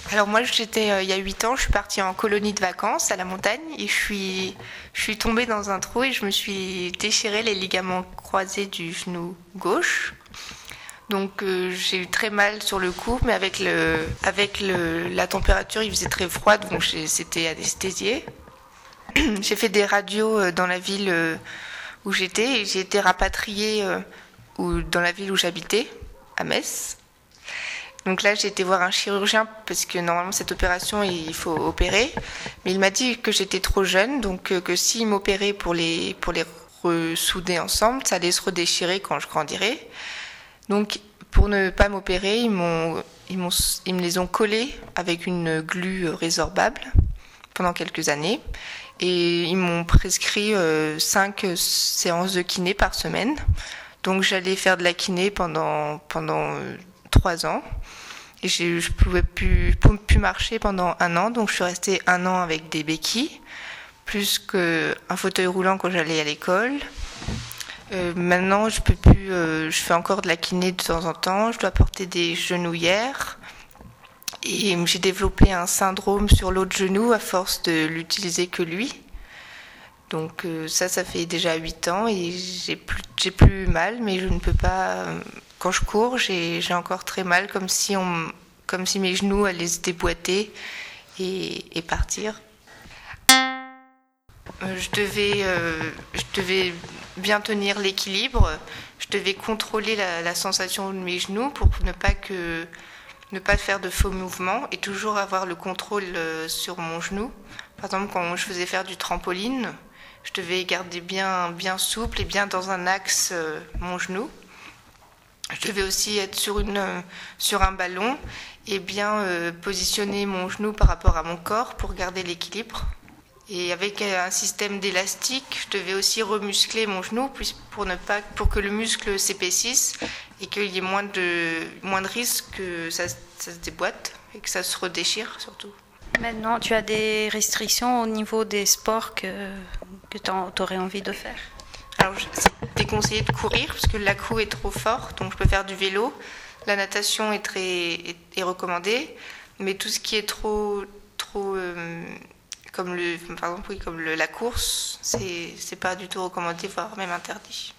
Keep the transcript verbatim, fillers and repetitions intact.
Alors moi, j'étais euh, il y a huit ans, je suis partie en colonie de vacances à la montagne et je suis, je suis tombée dans un trou et je me suis déchiré les ligaments croisés du genou gauche. Donc euh, j'ai eu très mal sur le coup, mais avec, le, avec le, la température, il faisait très froid, donc j'ai, c'était anesthésié. J'ai fait des radios euh, dans la ville euh, où j'étais et j'ai été rapatriée euh, ou dans la ville où j'habitais, à Metz. Donc là, j'ai été voir un chirurgien parce que normalement cette opération il faut opérer, mais il m'a dit que j'étais trop jeune, donc euh, que s'il m'opérait pour les pour les ressouder ensemble, ça allait se redéchirer quand je grandirais. Donc pour ne pas m'opérer, ils m'ont ils m'ont ils me les ont collés avec une glu résorbable pendant quelques années et ils m'ont prescrit euh, cinq séances de kiné par semaine. Donc j'allais faire de la kiné pendant pendant euh, trois ans. Et j'ai, je pouvais plus, plus marcher pendant un an, donc je suis restée un an avec des béquilles, plus qu'un fauteuil roulant quand j'allais à l'école. Euh, maintenant, je peux plus, euh, je fais encore de la kiné de temps en temps. Je dois porter des genouillères et j'ai développé un syndrome sur l'autre genou à force de l'utiliser que lui. Donc euh, ça, ça fait déjà huit ans et j'ai plus, j'ai plus mal, mais je ne peux pas. Euh, quand je cours, j'ai, j'ai encore très mal, comme si on, comme si mes genoux allaient se déboîter et, et partir. Euh, je devais, euh, je devais bien tenir l'équilibre. Je devais contrôler la, la sensation de mes genoux pour ne pas que, ne pas faire de faux mouvements et toujours avoir le contrôle euh, sur mon genou. Par exemple, quand je faisais faire du trampoline, je devais garder bien, bien souple et bien dans un axe euh, mon genou. Je devais aussi être sur, une, euh, sur un ballon et bien euh, positionner mon genou par rapport à mon corps pour garder l'équilibre. Et avec un système d'élastique, je devais aussi remuscler mon genou pour, ne pas, pour que le muscle s'épaississe et qu'il y ait moins de, moins de risques que ça, ça se déboîte et que ça se redéchire surtout. Maintenant, tu as des restrictions au niveau des sports que, que tu aurais envie de faire? Alors, c'est déconseillé de courir parce que la coup est trop fort, donc je peux faire du vélo. La natation est très est, est recommandée, mais tout ce qui est trop trop euh, comme le par exemple oui, comme le, la course, c'est c'est pas du tout recommandé, voire même interdit.